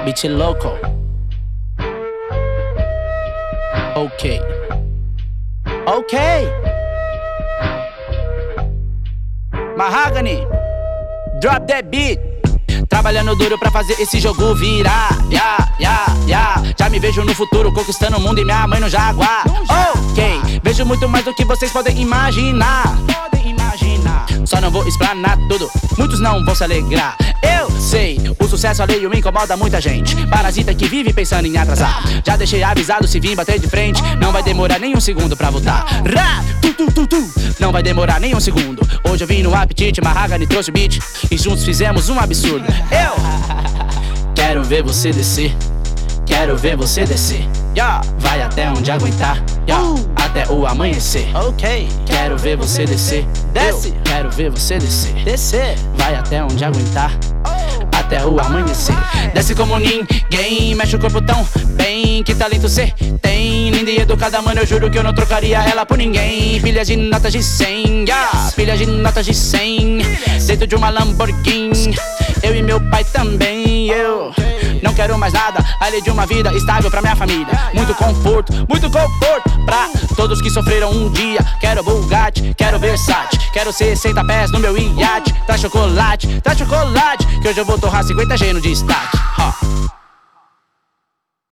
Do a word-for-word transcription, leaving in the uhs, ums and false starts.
Beat louco. Ok. Ok. Mahogany, drop that beat. Trabalhando duro pra fazer esse jogo virar. Yeah, yeah, yeah. Já me vejo no futuro conquistando o mundo e minha mãe no Jaguar. Ok, vejo muito mais do que vocês podem imaginar. Podem imaginar. Só não vou explanar tudo, muitos não vão se alegrar. Eu sei, o sucesso alheio incomoda muita gente. Parasita que vive pensando em atrasar. Já deixei avisado, se vir bater de frente, não vai demorar nem um segundo pra voltar. Ra, tu, tu, tu, tu. Não vai demorar nem um segundo. Hoje eu vim no apetite, Mahogany trouxe o beat e juntos fizemos um absurdo. Eu quero ver você descer, quero ver você descer. Yeah. Vai até onde aguentar, yeah. uh. Até o amanhecer. Ok. Quero ver você descer, desce. Eu quero ver você descer, descer. Vai até onde aguentar, até o amanhecer. Desce como ninguém, mexe o corpo tão bem. Que talento cê tem, linda e educada, mano, eu juro que eu não trocaria ela por ninguém. Pilhas de notas de cem, yeah. Pilhas de notas de cem, dentro de uma Lamborghini. Eu e meu pai também, eu não quero mais nada além de uma vida estável pra minha família. Muito conforto, muito conforto pra todos que sofreram um dia. Quero Bugatti, quero Versace, quero sessenta pés no meu iate. Traz chocolate, traz chocolate, que hoje eu vou torrar cinquenta G no destaque.